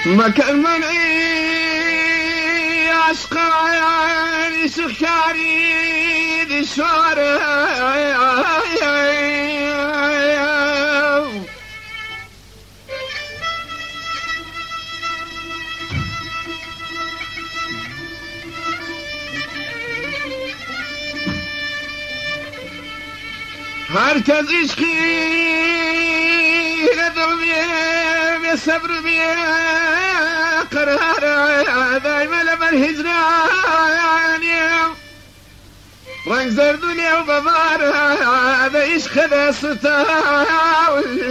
مكان منعي عشقاني سكاري دي شوارع هركز عشقي قدر بيه بصبر بيه قرار دايما لمن هجران رنگ زردوني وببار هذا عشق ذا ستاوي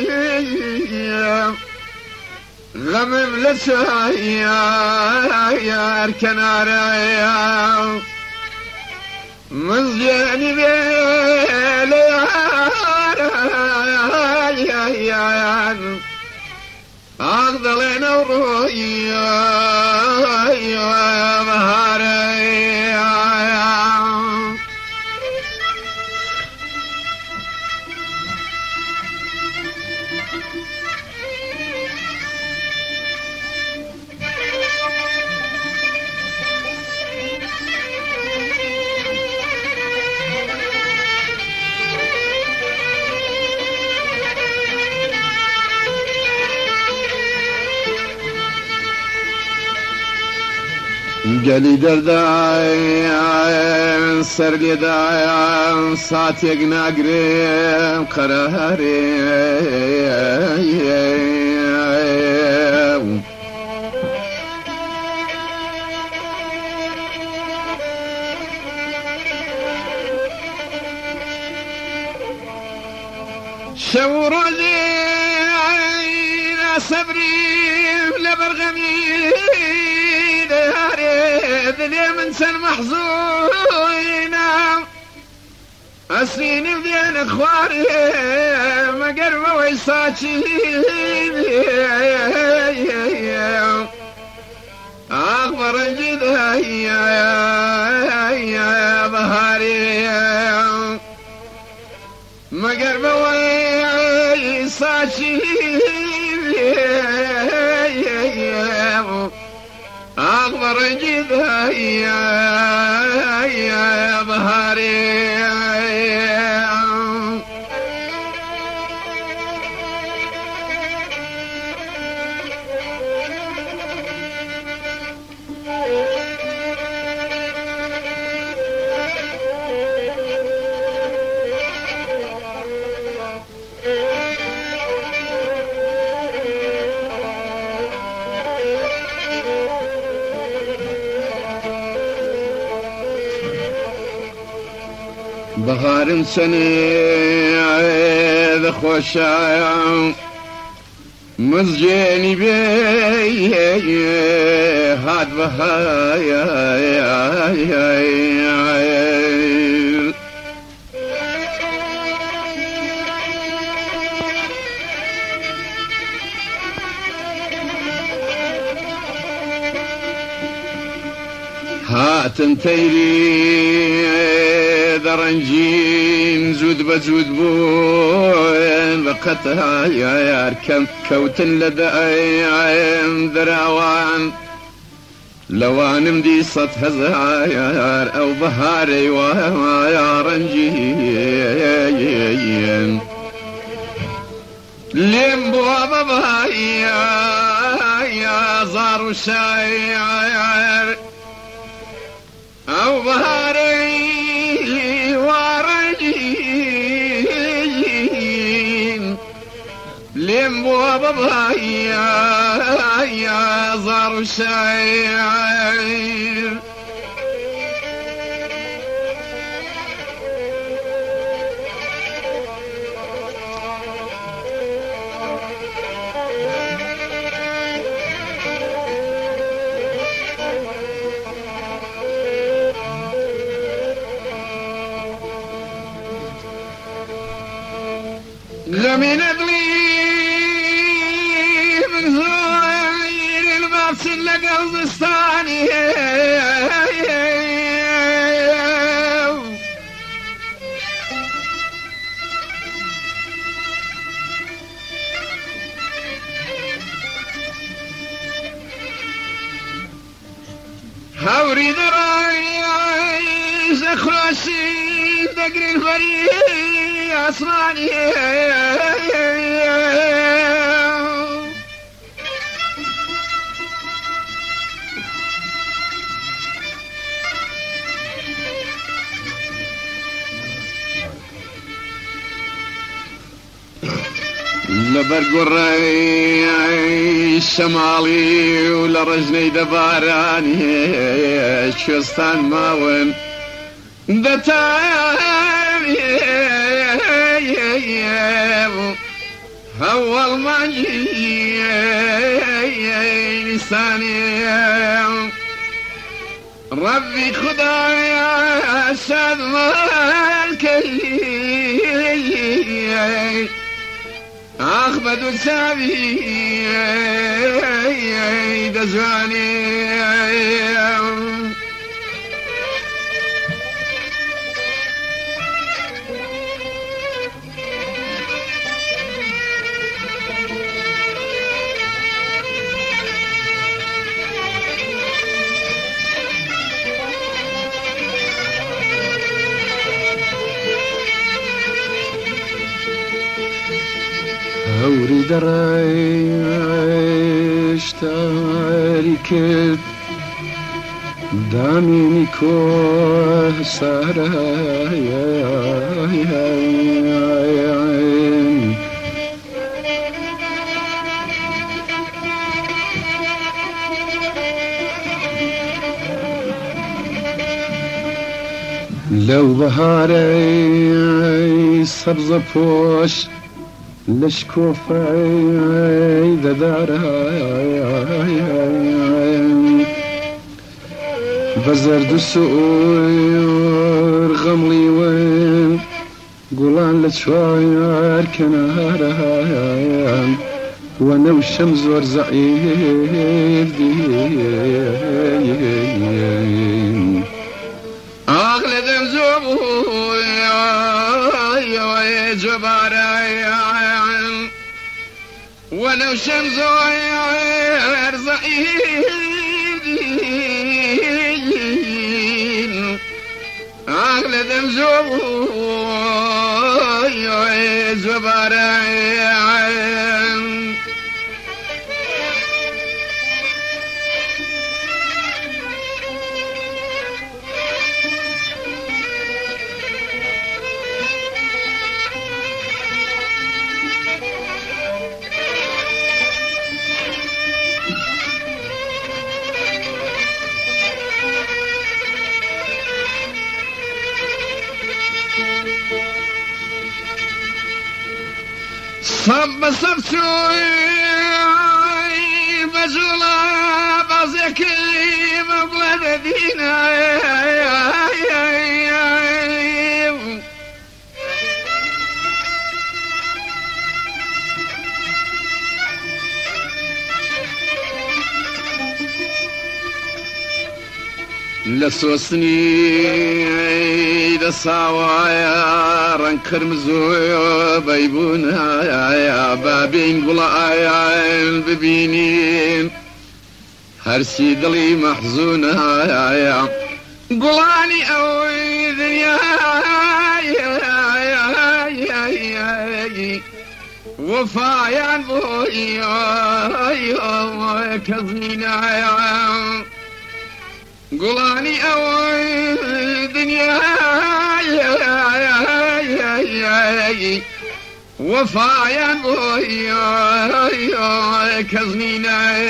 غمم للشايا الكنارة مزجاني بيليان أغضلين ورويا مهاري قالي درداي سر لي داي ساعت يقناقري قراري شورولي صبري لبرغمي دنيا من سن محزونة أسيني بدين اخواري مقربة ويساتي أخبر جدا يا بهاري مقربة ويساتي أخبر جدا يا بهاري بهار سنة عيد خوشايا مزجيني بيه هاد بهايا هات انتيري درنجين زود بزود بوين بقتها يا كم كوتن لدايم دراوان لوان مدي سطح زاير او بهاري ويا رنجين لم بابا يا زار وشاير او بهاري لم بابا يا زار شاير غمين لقى وزستاني دخراشي دقر الفريق عصراني لبرقري الشمالي ولرجني دباراني شوستان ماون دتاني أول ما جي لساني ربي خدايا شاد مالكي أخبد وسابي دزواني هوري دريش تاريكت داميني كوه سرايا لو بهاري سبز بوش لشكوفي دداري بزرد السؤور غملي وين قولان لتشوير كنارا وانا والشمس ورزعير دين اغلى ذمزوب يا جباري ولو شمس غير زعيدين أغلى ذمزوب زبارين صب سوي بزولا بازيك مبلد دينا لسوسني لصاوايا رنكر مزويا بيبونا يا بابين قلايا ببينين هرسي دلي محزونة يا قلاني اوي دنيا وفايا بويا كظمينا يا قلاني أوي دنيا وفايا بويا كظنينا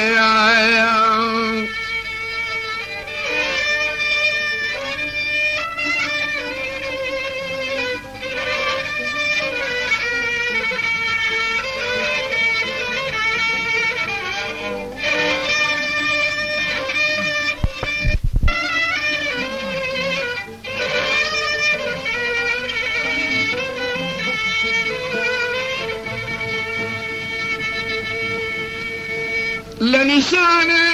لنشاني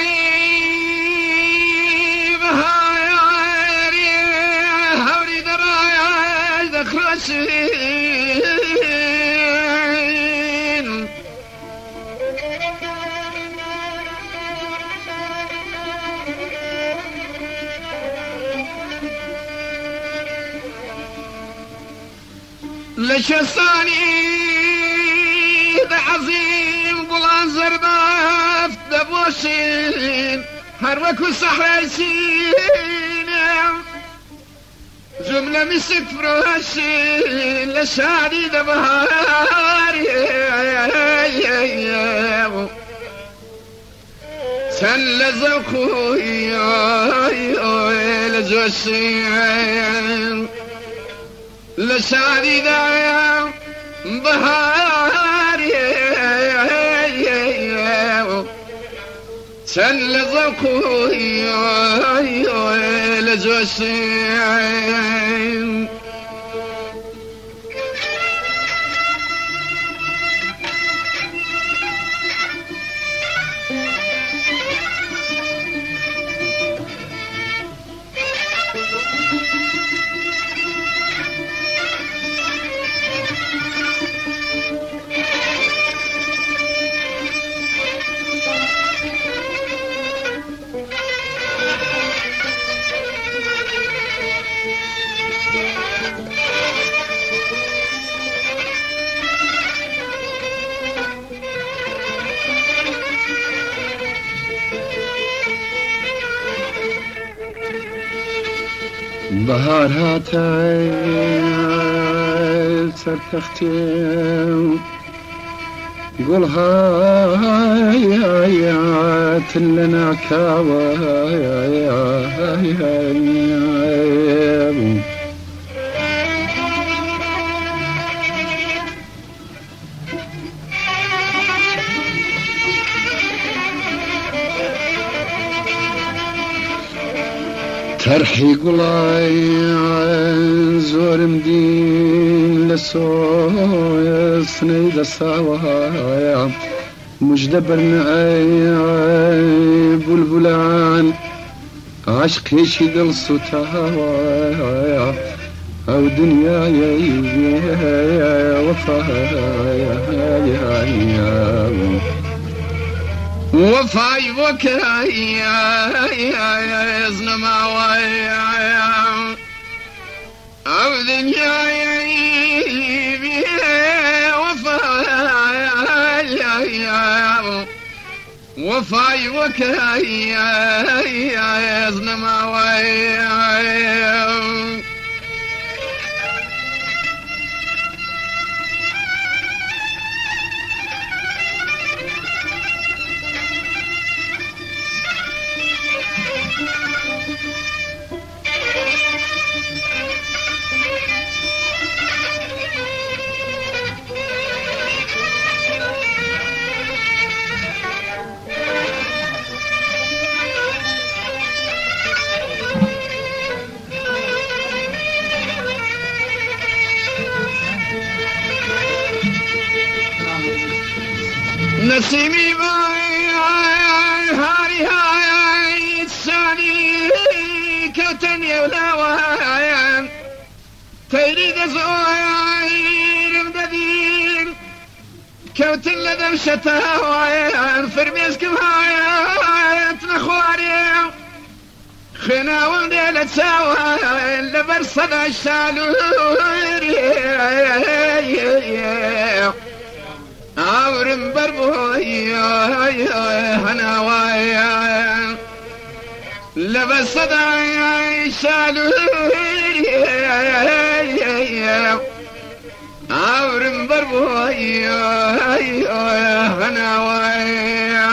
بهايري هوري درايا ذكرشين لشستاني عظيم قلان زرباف دبوشين هروكو صحراسين جملة مسك فروشين لشادي دبهاري سلزقوا لجوشين لشادي دايا بهاري سلزقوا لجوشين بهار هاتای سرتختیم قل هايات لنا كاوى ترحي قلاي زور مدين لسوي سنيد السوايا مجدبر نعي بلبلان عشقي شدل صوتها او دنيا يا وفاي وكاي يا زنما ويا او دنيا وفاي وكاي يا زنما ويا نسيمي باي هاري هاي تساني كوتن يولاوان تيريد زوين مددين كوتن لدم شتاوان فرميز كمهايان تنخواري خناون ديالة ساوان لبرصد الشالوري عورم بربوي هنا وايا لبس داي شالوري عورم بربوي هنا وايا